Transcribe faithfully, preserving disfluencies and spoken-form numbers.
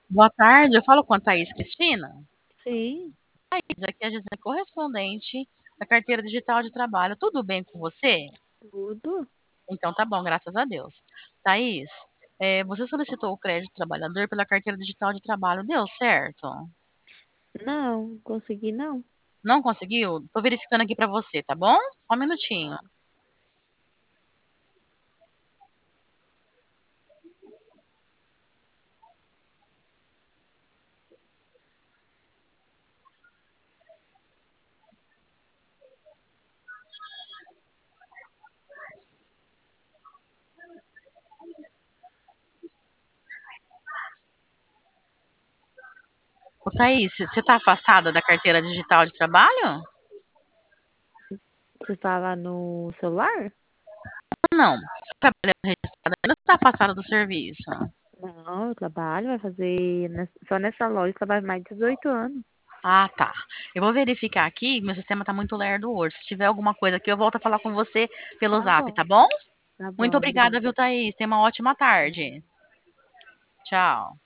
Boa tarde, eu falo com a Thaís Cristina. Sim, Thaís, aqui é a Gisele, correspondente da carteira digital de trabalho. Tudo bem com você? tudo? Então tá bom, graças a Deus. Thaís, é, você solicitou o crédito trabalhador pela carteira digital de trabalho, deu certo? Não, consegui não. Não conseguiu? Tô verificando aqui pra você, tá bom? Só um minutinho. Ô, Thaís, você tá afastada da carteira digital de trabalho? Você fala no celular? Não. Você tá trabalhando registrada ainda ou tá afastada do serviço? Não, eu trabalho, vai fazer nes- só nessa loja, eu trabalho mais de dezoito anos. Ah, tá. Eu vou verificar aqui, meu sistema tá muito lerdo hoje. Se tiver alguma coisa aqui, eu volto a falar com você pelo Tá Zap, bom, tá bom? tá Muito bom, obrigada, obrigada. viu, Thaís? Tenha uma ótima tarde. Tchau.